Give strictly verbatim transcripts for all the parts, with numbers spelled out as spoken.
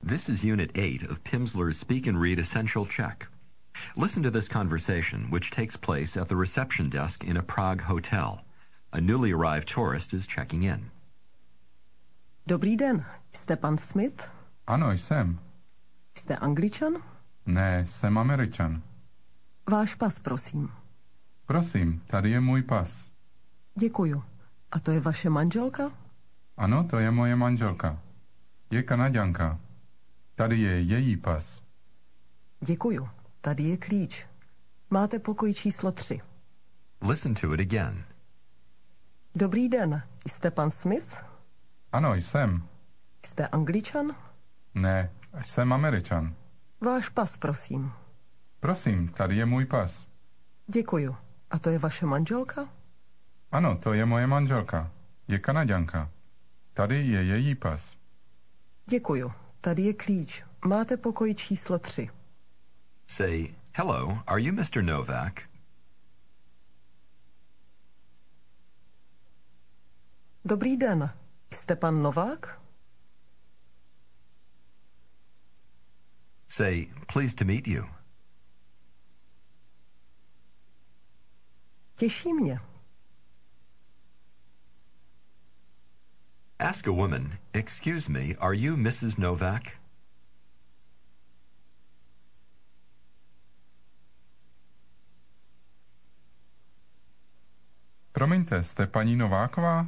This is Unit eight of Pimsleur's Speak and Read Essential Czech. Listen to this conversation, which takes place at the reception desk in a Prague hotel. A newly arrived tourist is checking in. Dobrý den, jste pan Smith? Ano, jsem. Jste Angličan? Ne, jsem Američan. Váš pas, prosím. Prosím, tady je můj pas. Děkuju. A to je vaše manželka? Ano, to je moje manželka. Je Kanaďanka. Tady je její pas. Děkuju. Tady je klíč. Máte pokoj číslo tři. Listen to it again. Dobrý den, jste pan Smith? Ano, jsem. Jste Angličan? Ne, jsem Američan. Váš pas, prosím. Prosím, tady je můj pas. Děkuju. A to je vaše manželka? Ano, to je moje manželka. Je Kanaďanka. Tady je její pas. Děkuju. Tady je klíč. Máte pokoj číslo tři. Say, hello, are you Mister Novak? Dobrý den, jste pan Novák? Say, pleased to meet you. Těší mě. Ask a woman, excuse me, are you Missus Novak? Promiňte, jste paní Nováková?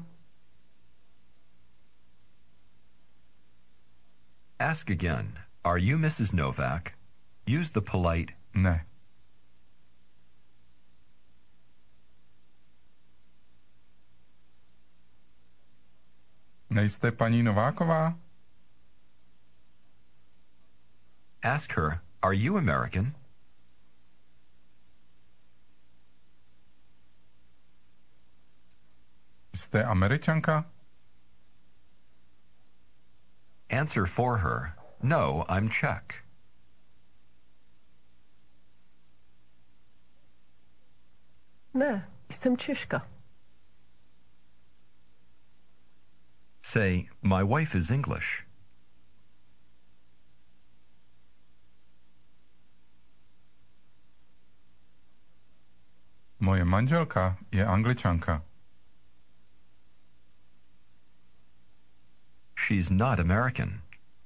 Ask again, are you Missus Novak? Use the polite, Ne. Nejste paní Nováková? ask her, are you American? Jste Američanka? Answer for her, no, I'm Czech. Ne, jsem Češka. Say, my wife is English. Moje manželka je Angličanka. She's not American.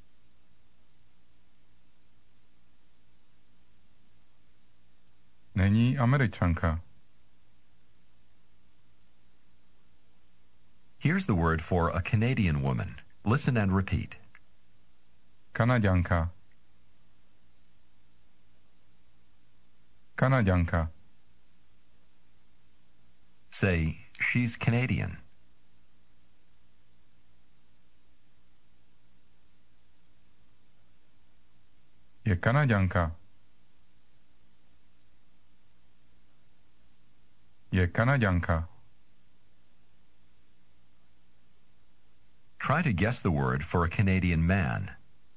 Není Američanka. Here's the word for a Canadian woman. Listen and repeat. Kanaďanka. Kanaďanka. Say, she's Canadian. Je Kanaďanka. Je Kanaďanka. Try to guess the word for a Canadian man.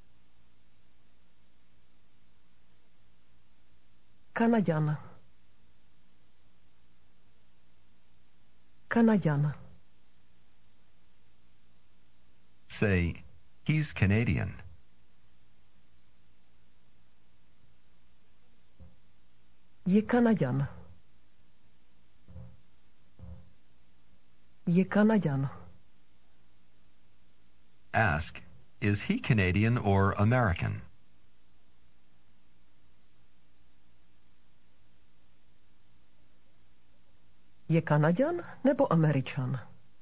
Kanaďan. Kanaďan. Say, he's Canadian. Je Kanaďan. Je Kanaďan. Ask, is he Canadian or American? Je Kanaďan nebo Američan?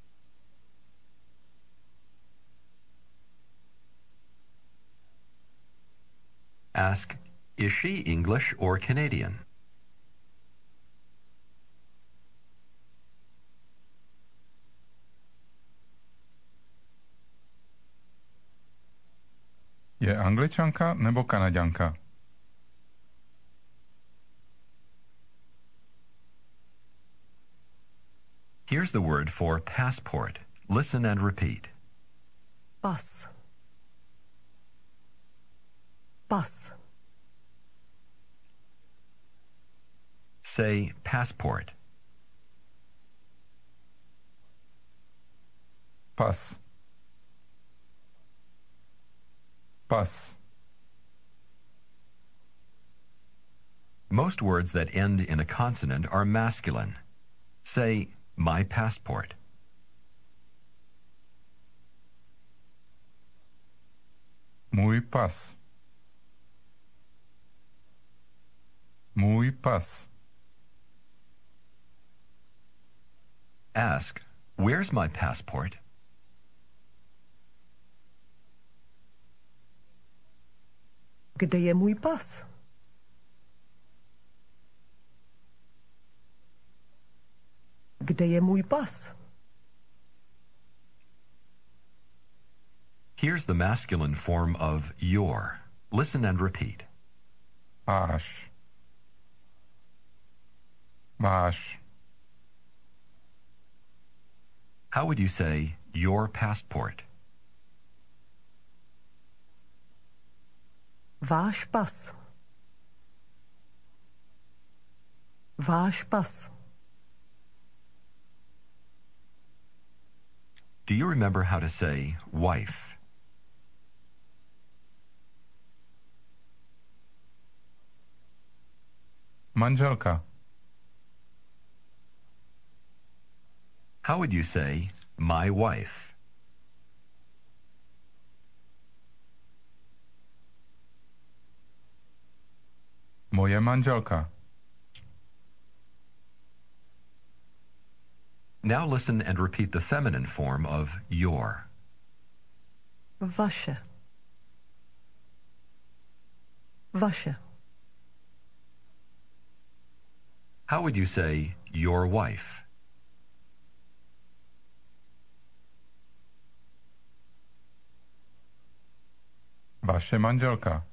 Ask, is she English or Canadian? Je Angličanka nebo Kanaďanka? Here's the word for passport. Listen and repeat. Pas. Pas. Say passport. Pas. Pas. Most words that end in a consonant are masculine. Say, my passport. Můj pas. Můj pas. Ask, where's my passport? Kde je můj pas? Kde je můj pas? Here's the masculine form of your. Listen and repeat. Máš. Máš. How would you say your passport? Váš pas. Váš pas. Do you remember how to say wife? Manželka. How would you say my wife? Moje manželka. Now listen and repeat the feminine form of your. Vaše. Vaše. How would you say your wife? Vaše manželka.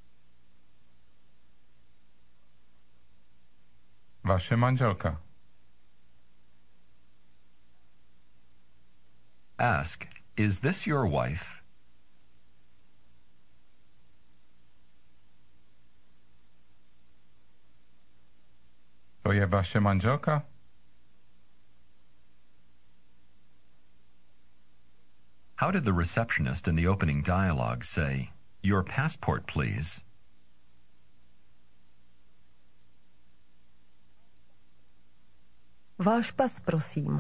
Vaše manželka. Ask, is this your wife? To je vaše manželka? How did the receptionist in the opening dialogue say, your passport, please? Váš pas, prosím.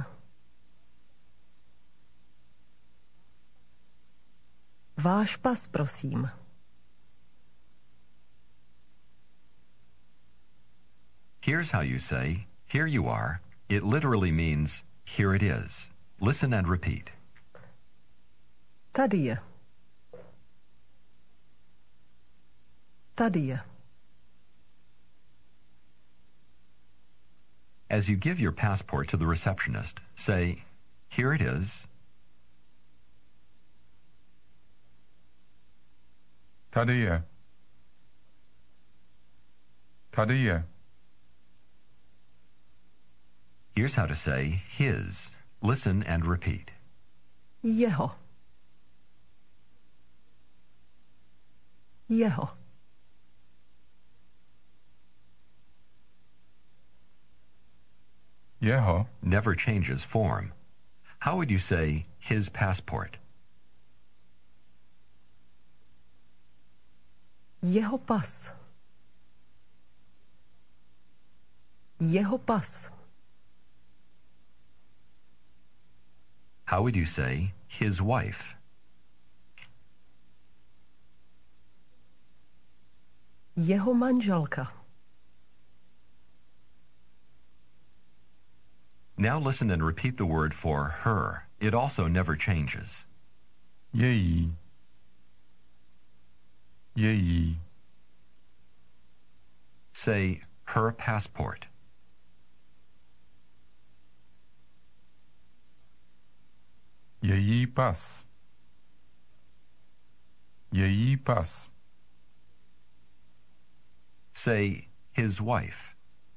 Váš pas, prosím. Here's how you say, here you are. It literally means, here it is. Listen and repeat. Tady je. Tady je. As you give your passport to the receptionist, say, here it is. Tady je. Tady je. Here's how to say his. Listen and repeat. Jeho. Jeho. Jeho. Never changes form. How would you say his passport? Jeho pas. Jeho pas. How would you say his wife? Jeho manželka. Now listen and repeat the word for her. It also never changes. Její. Její. Say her passport. Její pas. Její pas. Say his wife.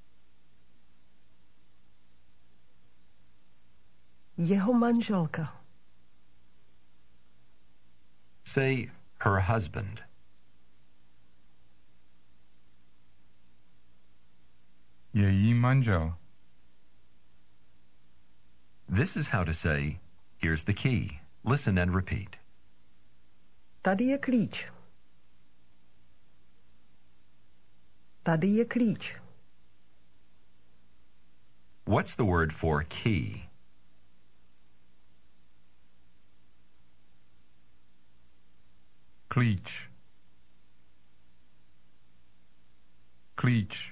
Jeho manželka. Say her husband. Její manžel. This is how to say, here's the key. Listen and repeat. Tady je klíč. Tady je klíč. What's the word for key? Klíč. Klíč.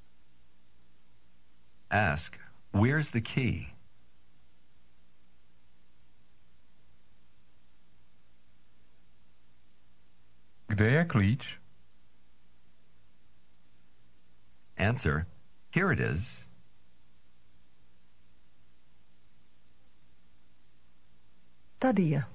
Ask, where's the key? Kde je klíč? Answer, here it is. Tady je.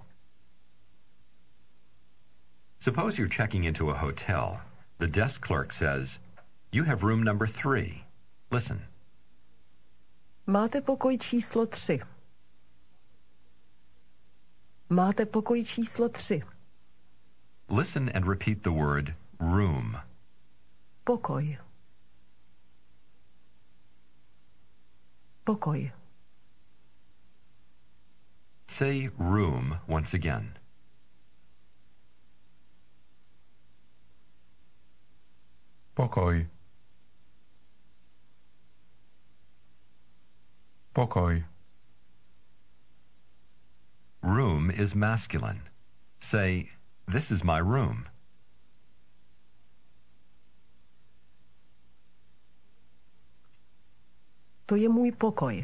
Suppose you're checking into a hotel. The desk clerk says, you have room number three. Listen. Máte pokoj číslo tři. Máte pokoj číslo tři. Listen and repeat the word room. Pokoj. Pokoj. Say room once again. Pokoj. Pokoj. Room is masculine. Say, this is my room. To je můj pokoj.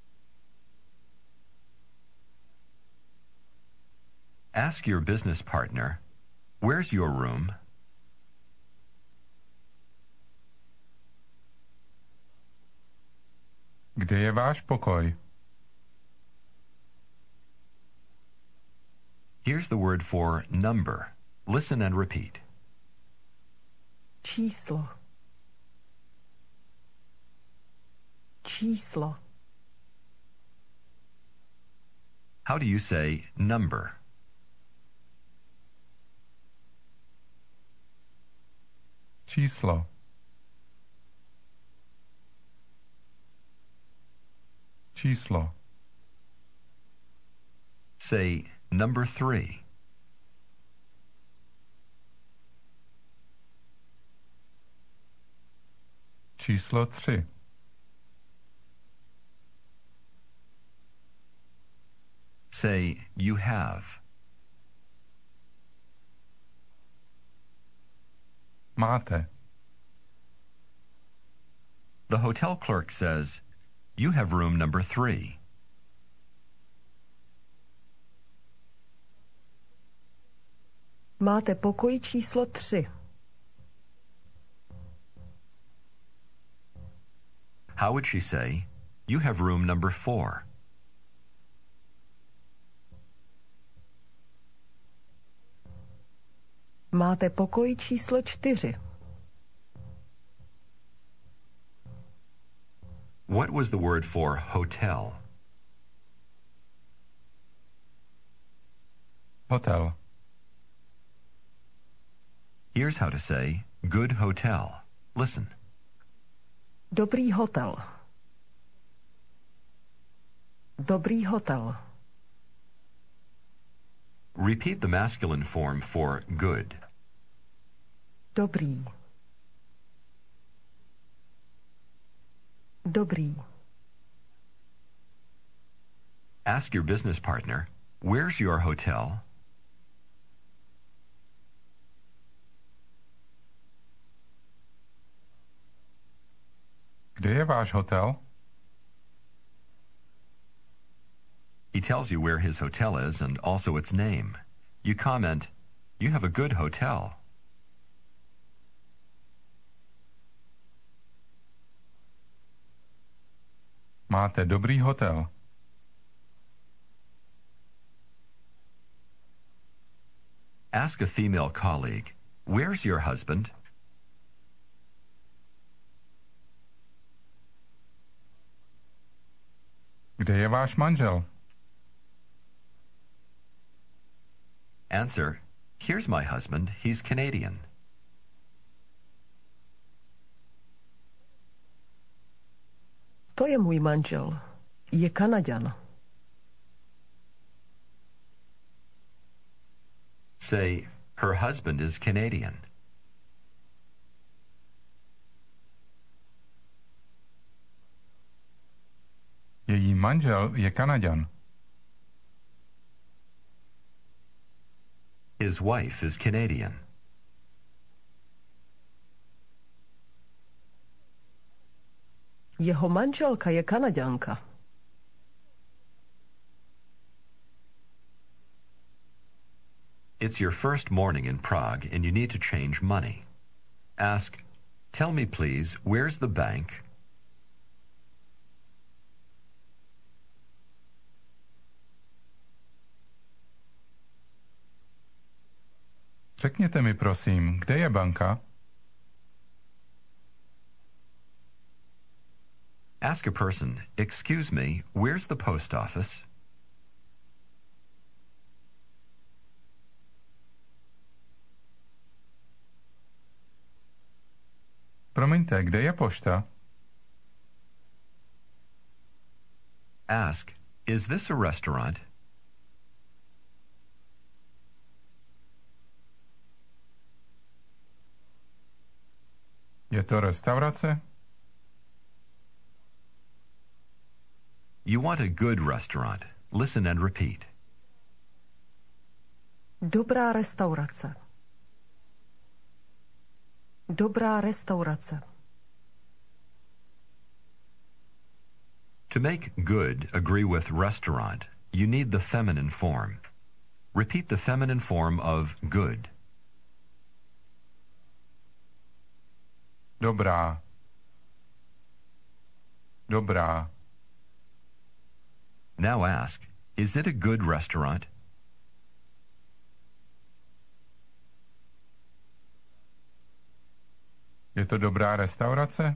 Ask your business partner, where's your room? Kde je váš pokoj? Here's the word for number. Listen and repeat. Číslo. Číslo. How do you say number? Číslo. Číslo. Say number three. Číslo tři. Say you have. Máte. The hotel clerk says, you have room number three. Máte pokoj číslo tři. How would she say, you have room number four? Máte pokoj číslo čtyři. What was the word for hotel? Hotel. Here's how to say good hotel. Listen. Dobrý hotel. Dobrý hotel. Repeat the masculine form for good. Dobrý. Dobrý. Ask your business partner, where's your hotel? Kde je váš hotel? He tells you where his hotel is and also its name. You comment, you have a good hotel. Máte dobrý hotel. Ask a female colleague, where's your husband? Kde je váš manžel? Answer, here's my husband, he's Canadian. To je můj manžel. Je Kanaďan. Say, her husband is Canadian. Její manžel je Kanaďan. His wife is Canadian. Jeho manželka je Kanaďanka. It's your first morning in Prague and you need to change money. Ask, tell me please, where's the bank? Řekněte mi prosím, kde je banka? Ask a person, excuse me, where's the post office? Promiňte, kde je pošta? Ask, is this a restaurant? Je to restaurace? You want a good restaurant. Listen and repeat. Dobrá restaurace. Dobrá restaurace. To make good agree with restaurant, you need the feminine form. Repeat the feminine form of good. Dobrá. Dobrá. Now ask, is it a good restaurant? Je to dobrá restaurace?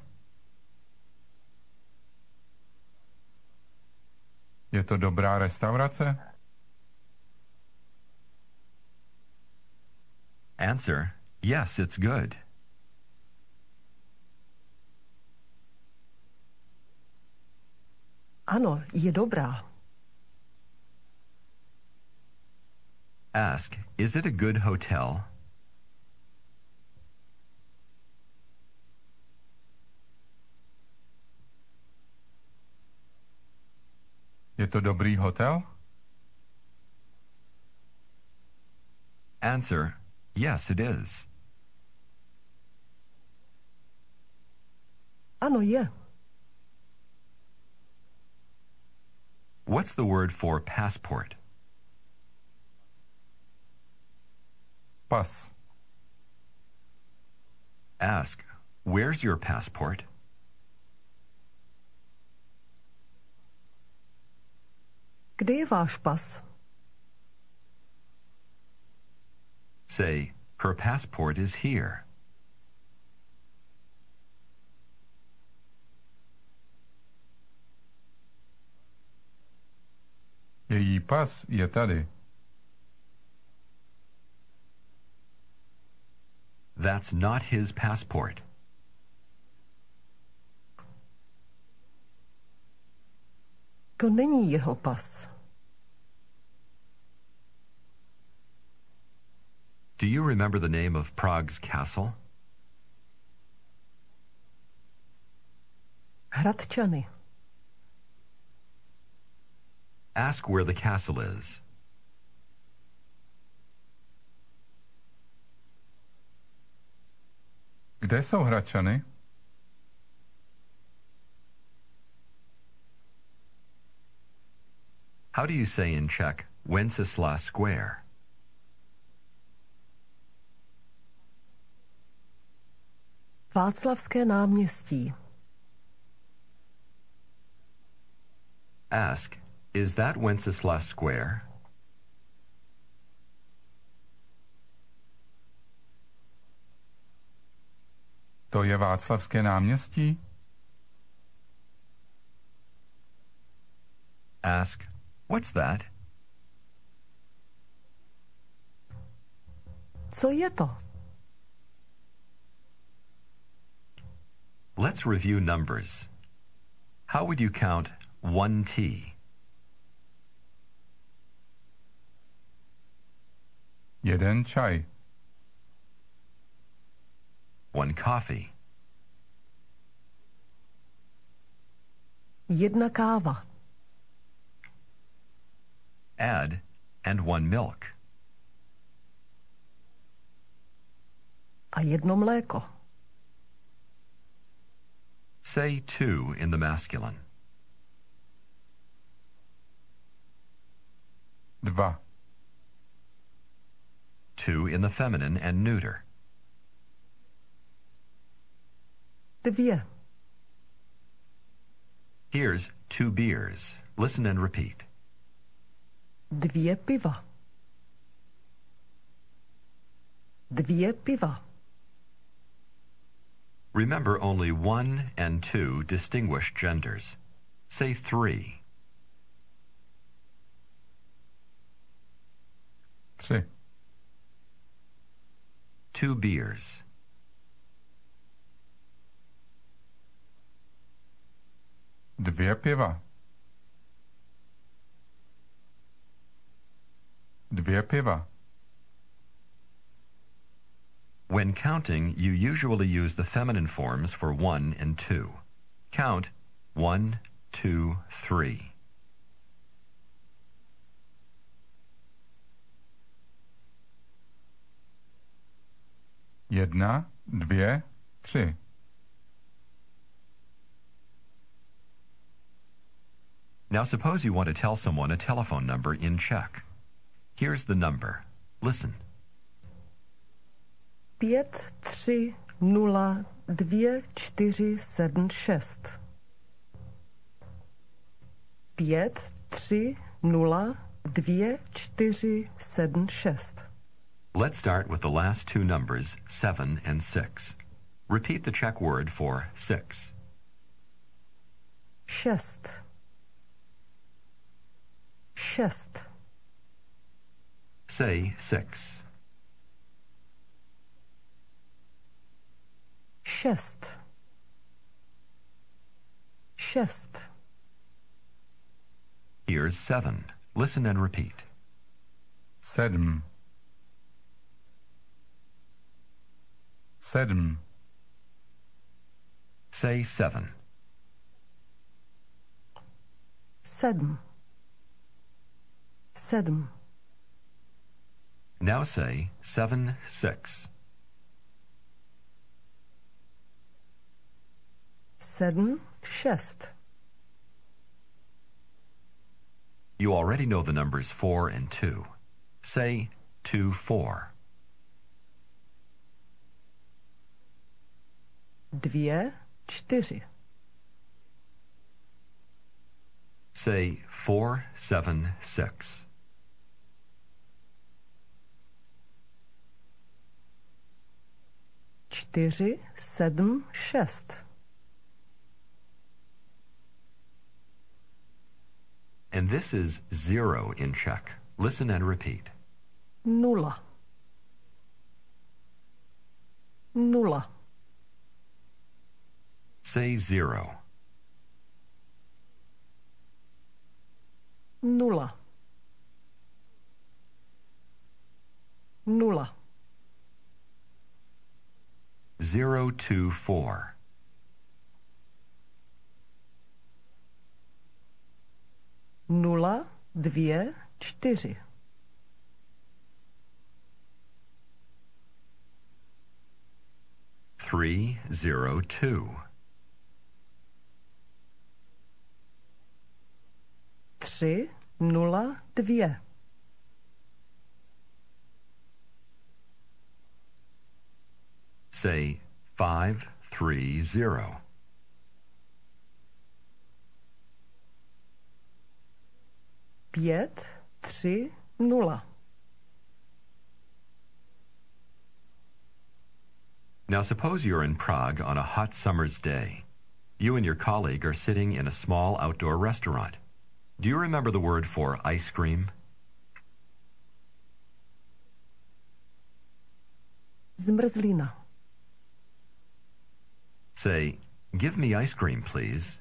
Je to dobrá restaurace? Answer, yes, it's good. Ano, je dobrá. Ask, is it a good hotel? Je to dobrý hotel? Answer, yes, it is. Ano, je. What's the word for passport? Pas. Ask, where's your passport? Kde je váš pas? Say, her passport is here. Její pas je tady. That's not his passport. To není jeho pas. Do you remember the name of Prague's castle? Hradčany. Ask where the castle is. Kde jsou Hradčany? How do you say in Czech, Wenceslas Square? Václavské náměstí. Ask, is that Wenceslas Square? To je Václavské náměstí? Ask, what's that? Co je to? Let's review numbers. How would you count one tea? Jeden čaj. One coffee. Jedna káva. Add, and one milk. A jedno mléko. Say two in the masculine. Dva. Two in the feminine and neuter. Dvě. Here's two beers. Listen and repeat. Dvě piva. Dvě piva. Remember, only one and two distinguish genders. Say three. Tři. Two beers. Dvě piva. Dvě piva. When counting, you usually use the feminine forms for one and two. Count one, two, three. Jedna, dvě, tři. Now suppose you want to tell someone a telephone number in Czech. Here's the number. Listen. Pět, tři, nula, dvě, čtyři, sedm, šest. Pět, tři, nula, dvě, čtyři, sedm, šest. Let's start with the last two numbers, seven and six. Repeat the Czech word for six. Šest. Šest. Say six. Šest. Šest. Here's seven. Listen and repeat. Sedm. Sedm. Say seven. Sedm. Sedm. Now say seven, six. Sedm, šest. You already know the numbers four and two. Say two, four. Dvě, čtyři. Say four, seven, six. Čtyři, sedm, šest. And this is zero in Czech. Listen and repeat. Nula. Nula. Say zero. Nula. Nula. Zero, two, four. Nula, dvě, čtyři. Three, zero, two. Tři, nula, dvě. Say five, three, zero. Pět, tři, nula. Now suppose you're in Prague on a hot summer's day. You and your colleague are sitting in a small outdoor restaurant. Do you remember the word for ice cream? Zmrzlina. Say, give me ice cream, please.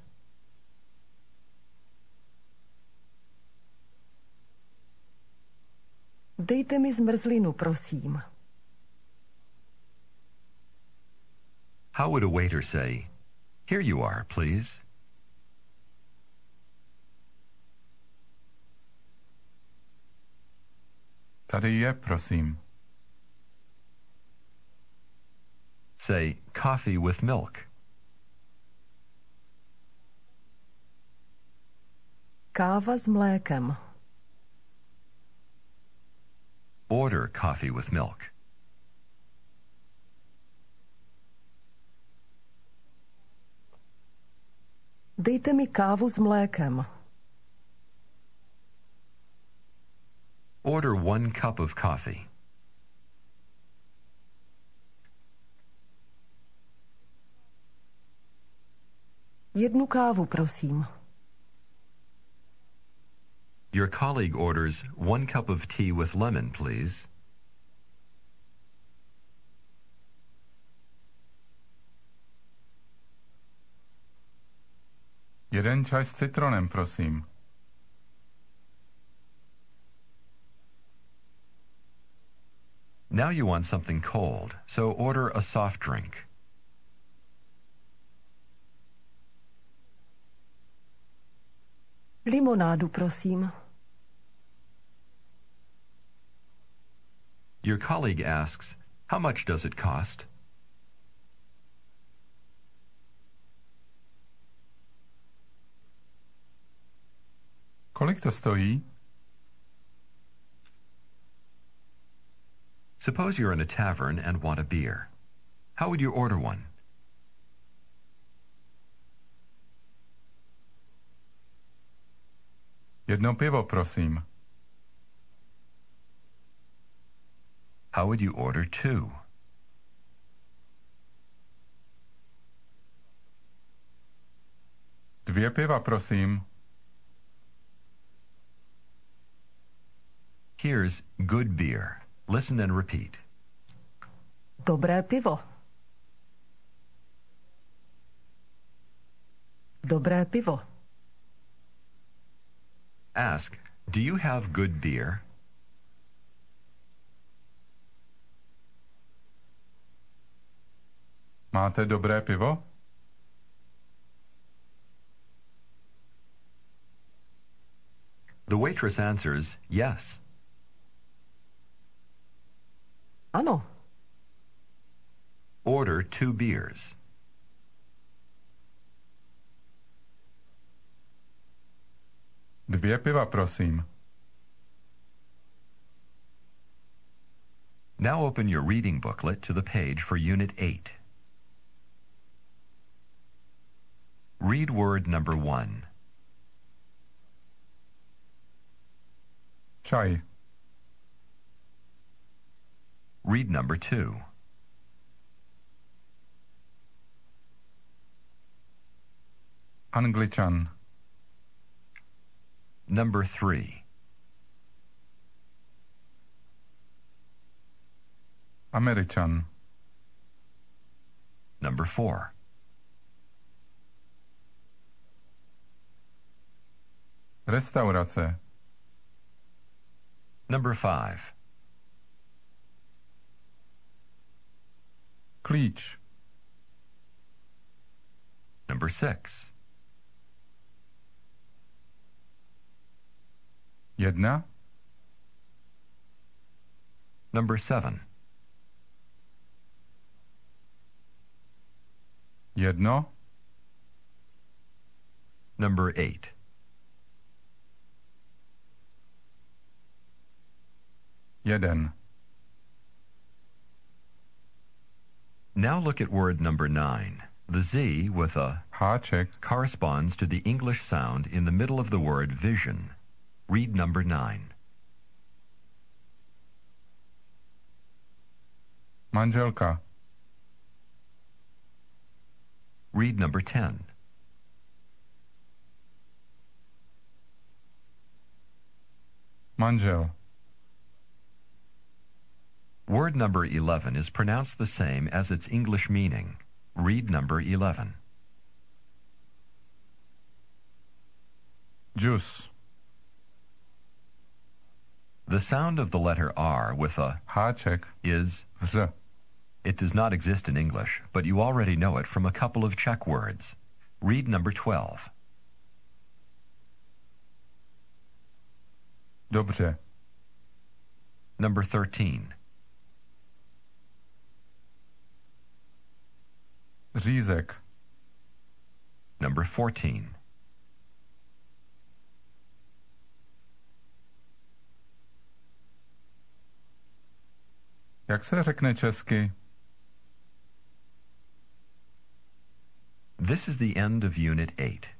Dejte mi zmrzlinu, prosím. How would a waiter say, here you are, please? Tady je, prosím. Say, coffee with milk. Káva s mlékem. Order coffee with milk. Dejte mi kávu s mlékem. Order one cup of coffee. Jednu kávu, prosím. Your colleague orders one cup of tea with lemon, please. Jeden čaj s citronem, prosím. Now you want something cold, so order a soft drink. Limonádu, prosím. Your colleague asks, how much does it cost? Kolik to stojí? Suppose you're in a tavern and want a beer. How would you order one? Jedno pivo, prosím. How would you order two? Dvě piva, prosím. Here's good beer. Listen and repeat. Dobré pivo. Dobré pivo. Ask, do you have good beer? Máte dobré pivo? The waitress answers, yes. Ano. Order two beers. Dvě piva, prosím. Now open your reading booklet to the page for Unit eight. Read word number one. Čaj. Read number two. Angličan. Number three. Američan. Number four. Restaurace. Number five. Klíč. Number six. Jedna. Number seven. Jedno. Number eight. Jeden. Now look at word number nine. The Z with a Háček. corresponds to the English sound in the middle of the word vision. Read number nine. Manželka. Read number ten. Manžel. Word number eleven is pronounced the same as its English meaning. Read number eleven. Džus. The sound of the letter R with a Háček. is. Z. It does not exist in English, but you already know it from a couple of Czech words. Read number twelve. Dobře. Number thirteen. Řízek. Number fourteen. Jak se řekne česky? This is the end of Unit eight.